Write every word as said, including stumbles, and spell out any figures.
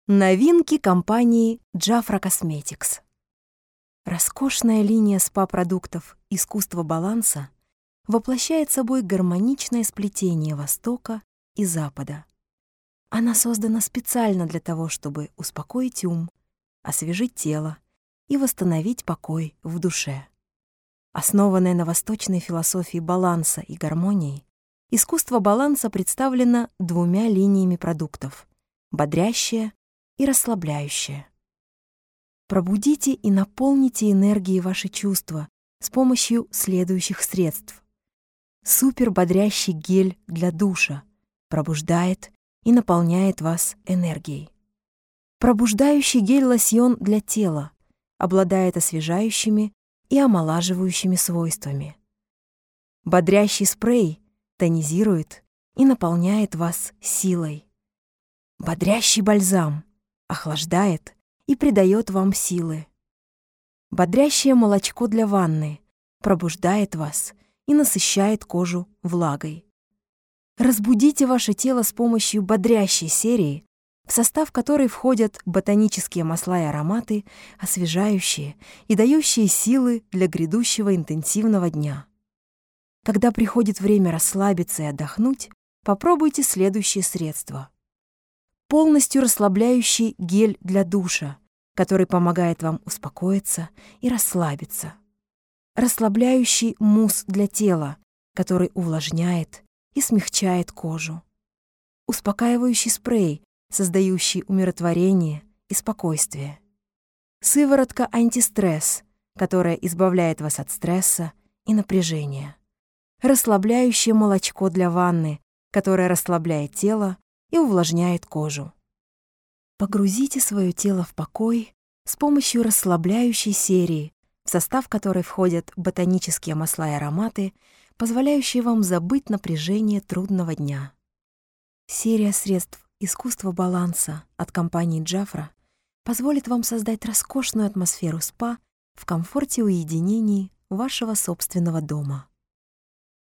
Новинки компании Jafra Cosmetics. Роскошная линия спа-продуктов «Искусство баланса» воплощает собой гармоничное сплетение Востока и Запада. Она создана специально для того, чтобы успокоить ум, освежить тело и восстановить покой в душе. Основанное на восточной философии баланса и гармонии, искусство баланса представлено двумя линиями продуктов — бодрящее и расслабляющее. Пробудите и наполните энергией ваши чувства с помощью следующих средств. Супербодрящий гель для душа пробуждает и наполняет вас энергией. Пробуждающий гель-лосьон для тела обладает освежающими и омолаживающими свойствами. Бодрящий спрей тонизирует и наполняет вас силой. Бодрящий бальзам охлаждает и придает вам силы. Бодрящее молочко для ванны пробуждает вас и насыщает кожу влагой. Разбудите ваше тело с помощью бодрящей серии, в состав которой входят ботанические масла и ароматы, освежающие и дающие силы для грядущего интенсивного дня. Когда приходит время расслабиться и отдохнуть, попробуйте следующие средства. Полностью расслабляющий гель для душа, который помогает вам успокоиться и расслабиться. Расслабляющий мусс для тела, который увлажняет и смягчает кожу. Успокаивающий спрей, создающий умиротворение и спокойствие. Сыворотка антистресс, которая избавляет вас от стресса и напряжения. Расслабляющее молочко для ванны, которое расслабляет тело и увлажняет кожу. Погрузите свое тело в покой с помощью расслабляющей серии, в состав которой входят ботанические масла и ароматы, позволяющие вам забыть напряжение трудного дня. Серия средств «Искусство баланса» от компании Jafra позволит вам создать роскошную атмосферу спа в комфорте и уединении вашего собственного дома.